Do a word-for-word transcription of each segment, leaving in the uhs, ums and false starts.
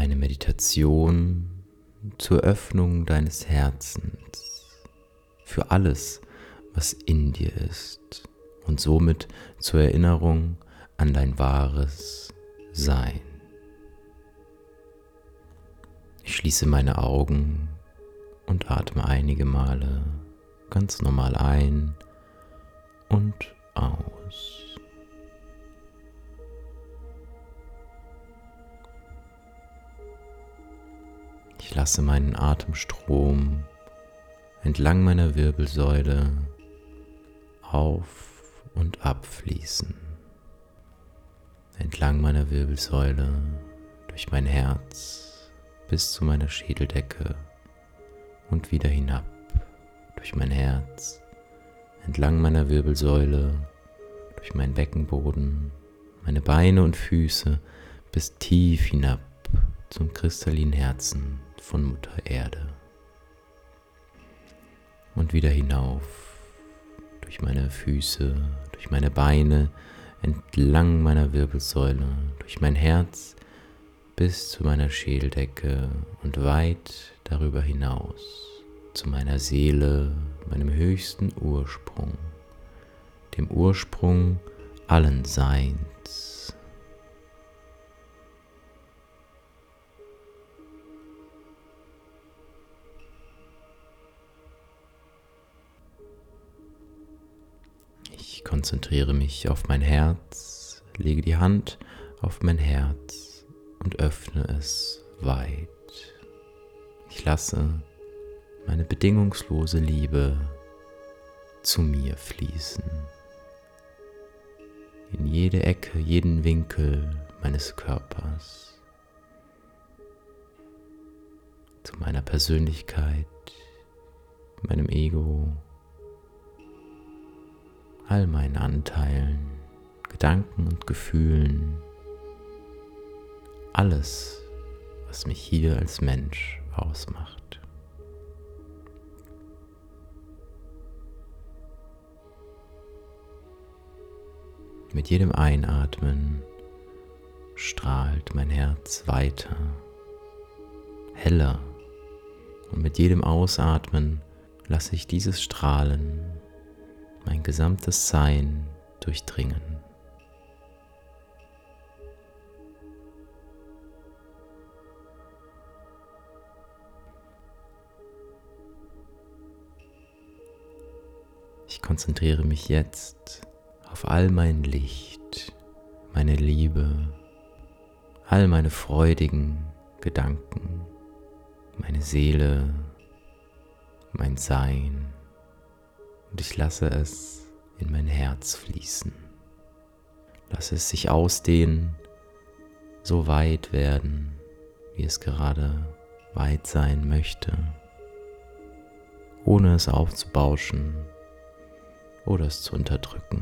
eine Meditation zur Öffnung deines Herzens für alles, was in dir ist und somit zur Erinnerung an dein wahres Sein. Ich schließe meine Augen und atme einige Male ganz normal ein und aus. Ich lasse meinen Atemstrom entlang meiner Wirbelsäule auf und ab fließen. Entlang meiner Wirbelsäule, durch mein Herz bis zu meiner Schädeldecke und wieder hinab, durch mein Herz, entlang meiner Wirbelsäule, durch meinen Beckenboden, meine Beine und Füße bis tief hinab zum kristallinen Herzen von Mutter Erde. Und wieder hinauf, durch meine Füße, durch meine Beine, entlang meiner Wirbelsäule, durch mein Herz bis zu meiner Schädeldecke und weit darüber hinaus zu meiner Seele, meinem höchsten Ursprung, dem Ursprung allen Seins. Ich konzentriere mich auf mein Herz, lege die Hand auf mein Herz und öffne es weit. Ich lasse meine bedingungslose Liebe zu mir fließen. In jede Ecke, jeden Winkel meines Körpers. Zu meiner Persönlichkeit, meinem Ego, all meinen Anteilen, Gedanken und Gefühlen, alles, was mich hier als Mensch ausmacht. Mit jedem Einatmen strahlt mein Herz weiter, heller, und mit jedem Ausatmen lasse ich dieses Strahlen mein gesamtes Sein durchdringen. Ich konzentriere mich jetzt auf all mein Licht, meine Liebe, all meine freudigen Gedanken, meine Seele, mein Sein, und ich lasse es in mein Herz fließen. Lasse es sich ausdehnen, so weit werden, wie es gerade weit sein möchte, ohne es aufzubauschen oder es zu unterdrücken.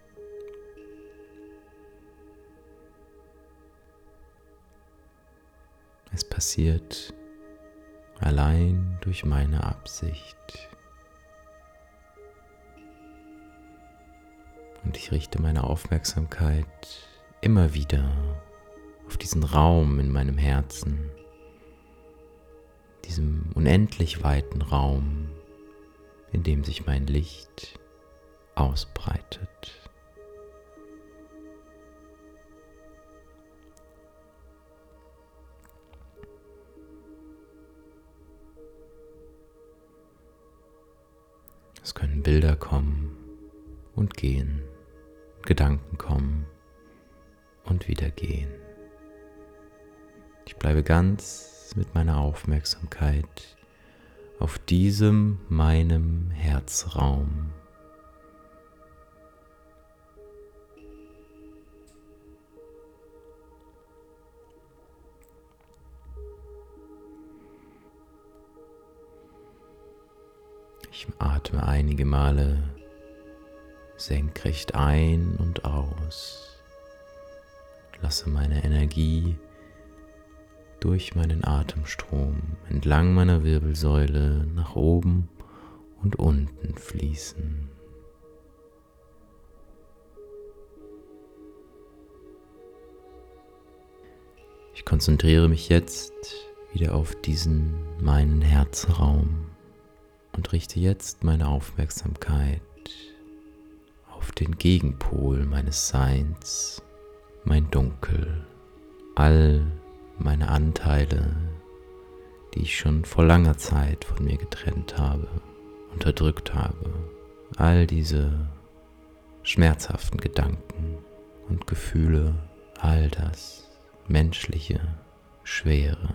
Es passiert allein durch meine Absicht. Und ich richte meine Aufmerksamkeit immer wieder auf diesen Raum in meinem Herzen, diesem unendlich weiten Raum, in dem sich mein Licht ausbreitet. Es können Bilder kommen und gehen, Gedanken kommen und wieder gehen. Ich bleibe ganz mit meiner Aufmerksamkeit auf diesem meinem Herzraum. Ich atme einige Male senkrecht ein und aus. Lasse meine Energie durch meinen Atemstrom entlang meiner Wirbelsäule nach oben und unten fließen. Ich Ich konzentriere mich jetzt wieder auf diesen meinen Herzraum und richte jetzt meine Aufmerksamkeit auf den Gegenpol meines Seins, mein Dunkel, all meine Anteile, die ich schon vor langer Zeit von mir getrennt habe, unterdrückt habe, all diese schmerzhaften Gedanken und Gefühle, all das menschliche, schwere.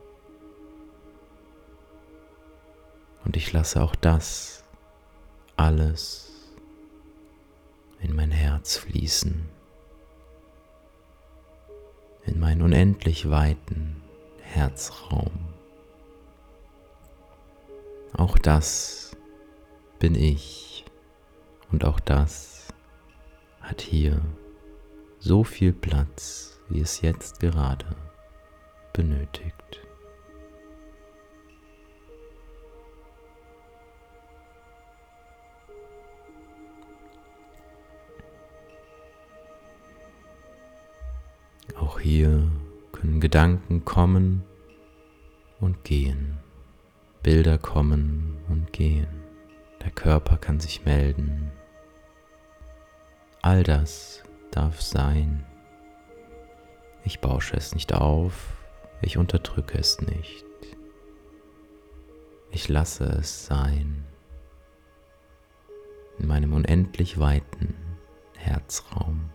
Und ich lasse auch das alles in mein Herz fließen, in meinen unendlich weiten Herzraum. Auch das bin ich und auch das hat hier so viel Platz, wie es jetzt gerade benötigt. Auch hier können Gedanken kommen und gehen, Bilder kommen und gehen, der Körper kann sich melden. All das darf sein. Ich bausche es nicht auf, ich unterdrücke es nicht. Ich lasse es sein in meinem unendlich weiten Herzraum.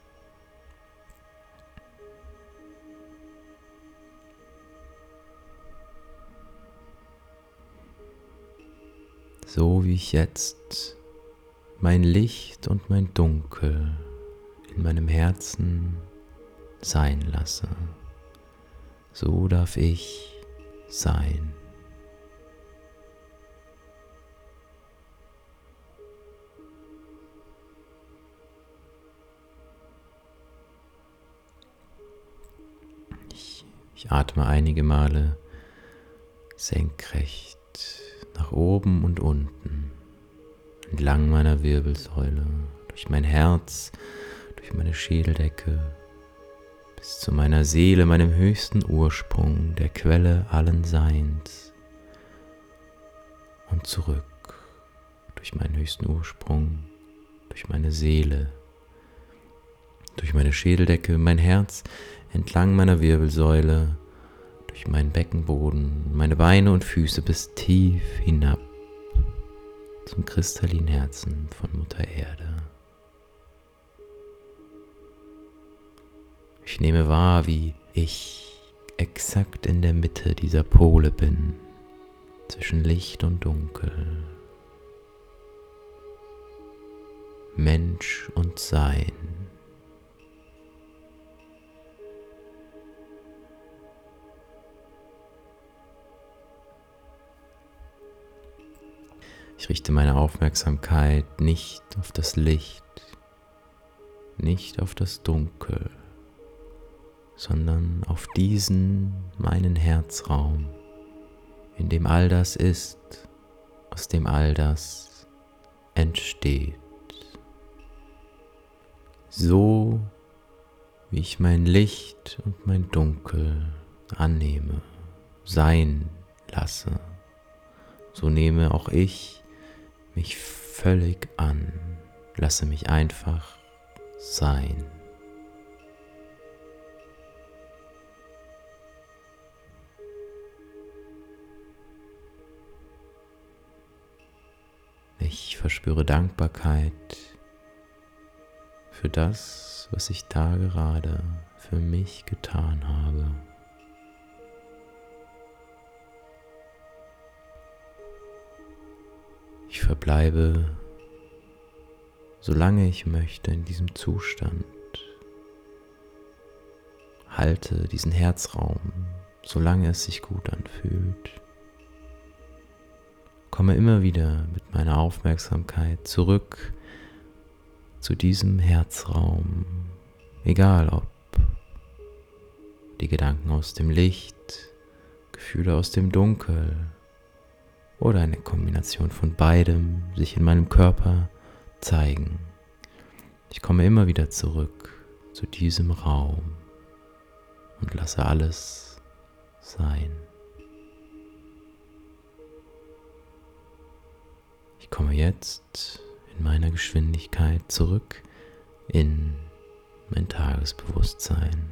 So wie ich jetzt mein Licht und mein Dunkel in meinem Herzen sein lasse, so darf ich sein. Ich, ich atme einige Male senkrecht nach oben und unten, entlang meiner Wirbelsäule, durch mein Herz, durch meine Schädeldecke, bis zu meiner Seele, meinem höchsten Ursprung, der Quelle allen Seins, und zurück durch meinen höchsten Ursprung, durch meine Seele, durch meine Schädeldecke, mein Herz, entlang meiner Wirbelsäule, durch meinen Beckenboden, meine Beine und Füße bis tief hinab zum kristallinen Herzen von Mutter Erde. Ich nehme wahr, wie ich exakt in der Mitte dieser Pole bin, zwischen Licht und Dunkel, Mensch und Sein. Ich richte meine Aufmerksamkeit nicht auf das Licht, nicht auf das Dunkel, sondern auf diesen meinen Herzraum, in dem all das ist, aus dem all das entsteht. So wie ich mein Licht und mein Dunkel annehme, sein lasse, so nehme auch ich mich völlig an, lasse mich einfach sein. Ich verspüre Dankbarkeit für das, was ich da gerade für mich getan habe. Ich verbleibe, solange ich möchte, in diesem Zustand. Halte diesen Herzraum, solange es sich gut anfühlt. Komme immer wieder mit meiner Aufmerksamkeit zurück zu diesem Herzraum, egal ob die Gedanken aus dem Licht, Gefühle aus dem Dunkel oder eine Kombination von beidem sich in meinem Körper zeigen. Ich komme immer wieder zurück zu diesem Raum. und lasse alles sein. Ich komme jetzt in meiner Geschwindigkeit zurück in mein Tagesbewusstsein.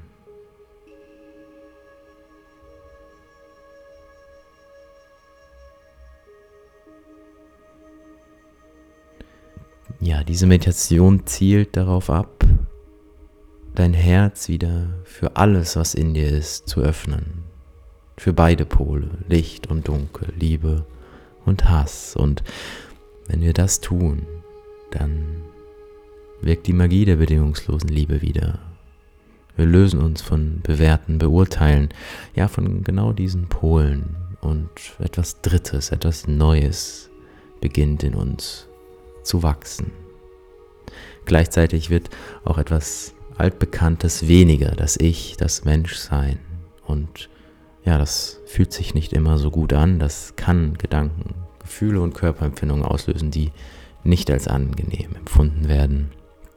Ja, diese Meditation zielt darauf ab, dein Herz wieder für alles, was in dir ist, zu öffnen. Für beide Pole, Licht und Dunkel, Liebe und Hass. Und wenn wir das tun, dann wirkt die Magie der bedingungslosen Liebe wieder. Wir lösen uns von Bewerten, Beurteilen, ja, von genau diesen Polen. Und etwas Drittes, etwas Neues beginnt in uns zu wachsen. Gleichzeitig wird auch etwas Altbekanntes weniger, das Ich, das Menschsein. Und ja, das fühlt sich nicht immer so gut an. Das kann Gedanken, Gefühle und Körperempfindungen auslösen, die nicht als angenehm empfunden werden.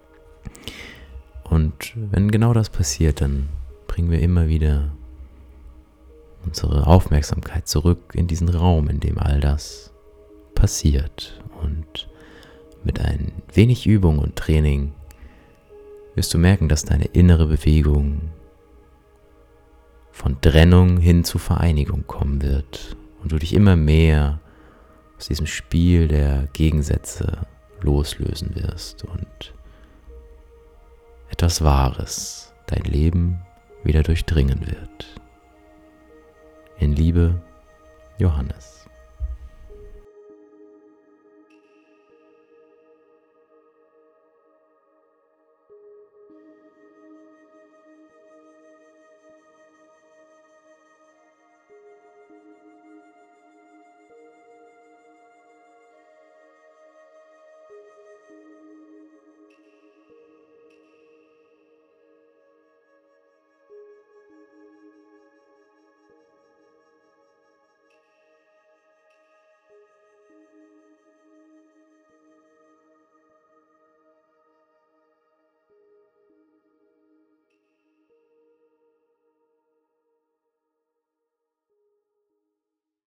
Und wenn genau das passiert, dann bringen wir immer wieder unsere Aufmerksamkeit zurück in diesen Raum, in dem all das passiert. Und mit ein wenig Übung und Training wirst du merken, dass deine innere Bewegung von Trennung hin zu Vereinigung kommen wird und du dich immer mehr aus diesem Spiel der Gegensätze loslösen wirst und etwas Wahres dein Leben wieder durchdringen wird. In Liebe, Johannes.